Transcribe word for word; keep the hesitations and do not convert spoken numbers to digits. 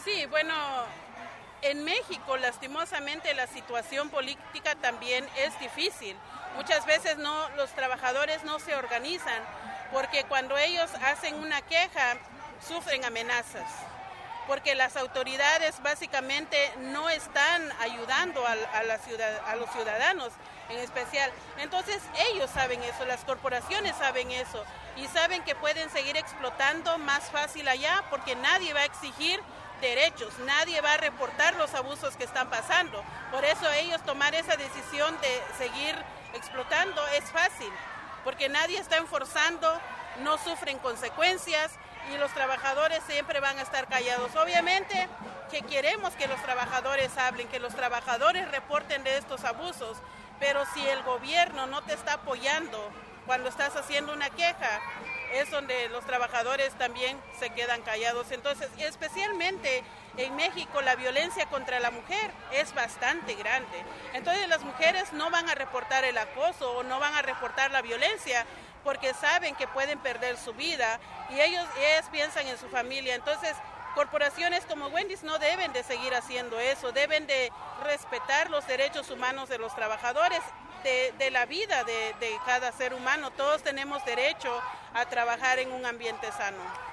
Sí, bueno, en México lastimosamente la situación política también es difícil. Muchas veces no, los trabajadores no se organizan porque cuando ellos hacen una queja sufren amenazas, porque las autoridades básicamente no están ayudando a, a, la ciudad, a los ciudadanos en especial. Entonces ellos saben eso, las corporaciones saben eso y saben que pueden seguir explotando más fácil allá porque nadie va a exigir derechos, nadie va a reportar los abusos que están pasando. Por eso ellos tomar esa decisión de seguir explotando es fácil, porque nadie está enforzando, no sufren consecuencias y los trabajadores siempre van a estar callados. Obviamente que queremos que los trabajadores hablen, que los trabajadores reporten de estos abusos, pero si el gobierno no te está apoyando cuando estás haciendo una queja, es donde los trabajadores también se quedan callados. Entonces, especialmente en México, la violencia contra la mujer es bastante grande. Entonces, las mujeres no van a reportar el acoso o no van a reportar la violencia porque saben que pueden perder su vida y ellos, ellas piensan en su familia. Entonces, corporaciones como Wendy's no deben de seguir haciendo eso, deben de respetar los derechos humanos de los trabajadores, de, de la vida de, de cada ser humano. Todos tenemos derecho a trabajar en un ambiente sano.